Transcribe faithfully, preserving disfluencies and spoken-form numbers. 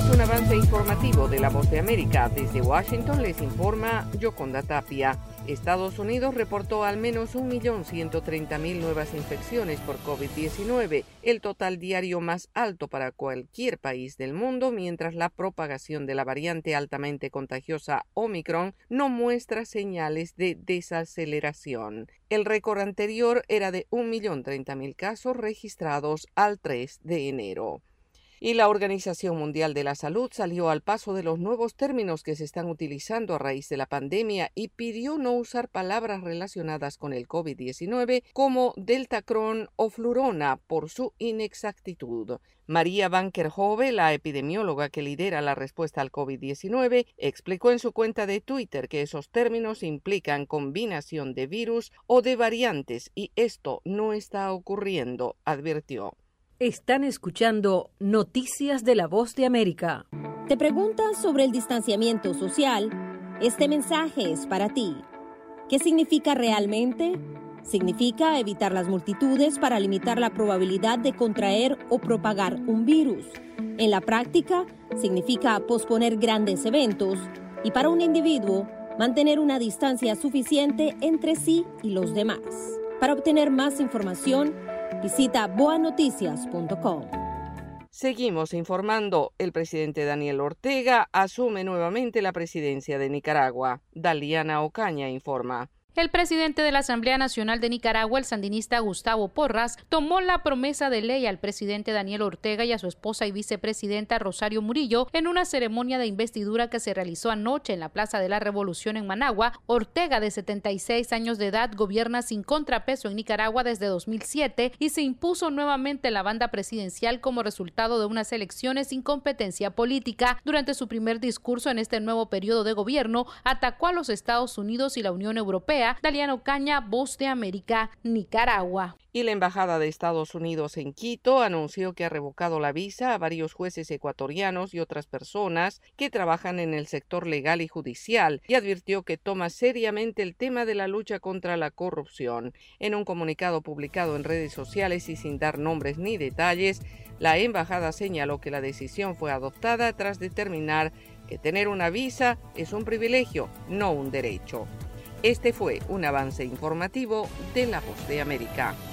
Un avance informativo de La Voz de América. Desde Washington les informa Yoconda Tapia. Estados Unidos reportó al menos un millón ciento treinta mil nuevas infecciones por COVID diecinueve, el total diario más alto para cualquier país del mundo, mientras la propagación de la variante altamente contagiosa Omicron no muestra señales de desaceleración. El récord anterior era de un millón treinta mil casos registrados al tres de enero. Y la Organización Mundial de la Salud salió al paso de los nuevos términos que se están utilizando a raíz de la pandemia y pidió no usar palabras relacionadas con el COVID diecinueve como deltacrón o flurona por su inexactitud. María Van Kerkhove, la epidemióloga que lidera la respuesta al COVID diecinueve, explicó en su cuenta de Twitter que esos términos implican combinación de virus o de variantes y esto no está ocurriendo, advirtió. Están escuchando Noticias de La Voz de América. ¿Te preguntas sobre el distanciamiento social? Este mensaje es para ti. ¿Qué significa realmente? Significa evitar las multitudes para limitar la probabilidad de contraer o propagar un virus. En la práctica, significa posponer grandes eventos y para un individuo, mantener una distancia suficiente entre sí y los demás. Para obtener más información, visita boa noticias punto com. Seguimos informando. El presidente Daniel Ortega asume nuevamente la presidencia de Nicaragua. Daliana Ocaña informa. El presidente de la Asamblea Nacional de Nicaragua, el sandinista Gustavo Porras, tomó la promesa de ley al presidente Daniel Ortega y a su esposa y vicepresidenta Rosario Murillo en una ceremonia de investidura que se realizó anoche en la Plaza de la Revolución en Managua. Ortega, de setenta y seis años de edad, gobierna sin contrapeso en Nicaragua desde dos mil siete y se impuso nuevamente en la banda presidencial como resultado de unas elecciones sin competencia política. Durante su primer discurso en este nuevo periodo de gobierno, atacó a los Estados Unidos y la Unión Europea. Daliana Ocaña, Voz de América, Nicaragua. Y la Embajada de Estados Unidos en Quito anunció que ha revocado la visa a varios jueces ecuatorianos y otras personas que trabajan en el sector legal y judicial y advirtió que toma seriamente el tema de la lucha contra la corrupción. En un comunicado publicado en redes sociales y sin dar nombres ni detalles, la embajada señaló que la decisión fue adoptada tras determinar que tener una visa es un privilegio, no un derecho. Este fue un avance informativo de La Voz de América.